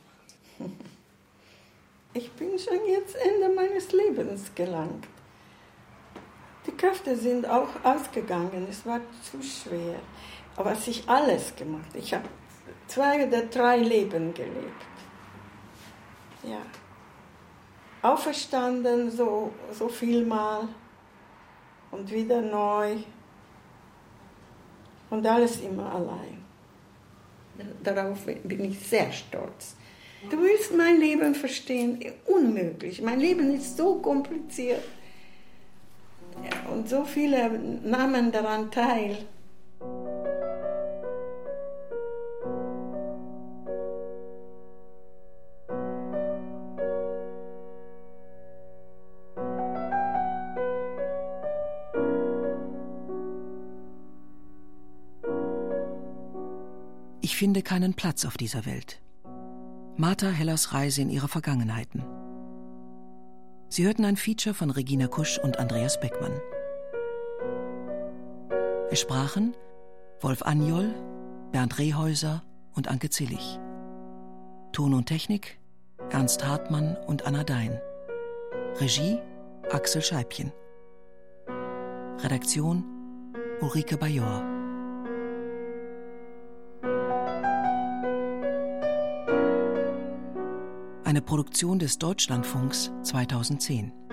[SPEAKER 1] Ich bin schon jetzt Ende meines Lebens gelangt. Die Kräfte sind auch ausgegangen, es war zu schwer. Aber was ich alles gemacht, ich habe zwei oder drei Leben gelebt. Ja. Auferstanden so, so viel Mal und wieder neu. Und alles immer allein. Darauf bin ich sehr stolz. Du willst mein Leben verstehen? Unmöglich. Mein Leben ist so kompliziert. Ja, und so viele nahmen daran teil.
[SPEAKER 3] Ich finde keinen Platz auf dieser Welt. Martha Hellers Reise in ihre Vergangenheiten. Sie hörten ein Feature von Regina Kusch und Andreas Beckmann. Es sprachen Wolf Anjol, Bernd Rehäuser und Anke Zillig. Ton und Technik Ernst Hartmann und Anna Dein. Regie Axel Scheibchen. Redaktion Ulrike Bajor. Eine Produktion des Deutschlandfunks zweitausendzehn.